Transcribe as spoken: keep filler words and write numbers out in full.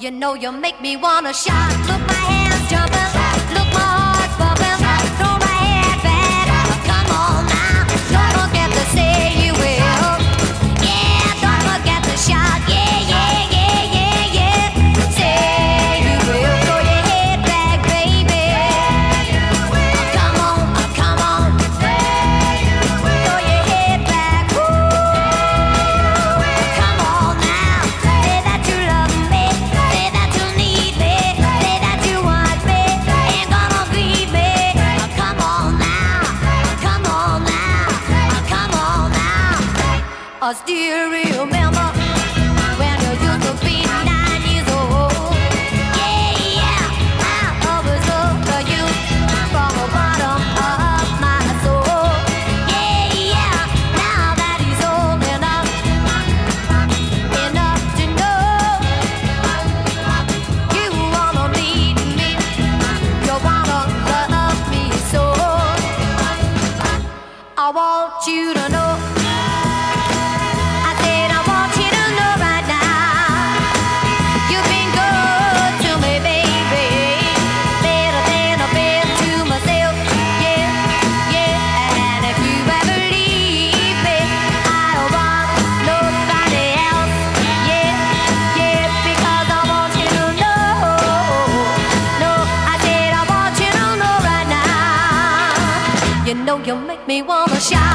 You know you make me wanna shout. Look, my hands jumping. Look, my heart's bumping. Throw my head back. Come on now. Don't forget to say you will. Yeah, don't forget to shout. Yeah, yeah, yeah, yeah, yeah. Say you will. Throw your head back, baby. Come on, oh, come on. Throw your head back. Woo. Come on now. Say that you love me. Say that you need me. Say that you want me. Ain't gonna leave me. Oh, come on now. Come on now. Oh, come on now. I still remember when you used to be nine years old. Yeah, yeah. I always loved you from the bottom of my soul. Yeah, yeah. Now that he's old enough, enough to know you wanna lead me, you wanna love me so. I want you to know. I said I want you to know right now. You've been good to me, baby. Better than I've been to myself. Yeah, yeah. And if you ever leave me, I don't want nobody else. Yeah, yeah. Because I want you to know. No, I said I want you to know right now. You know you make me wanna shout.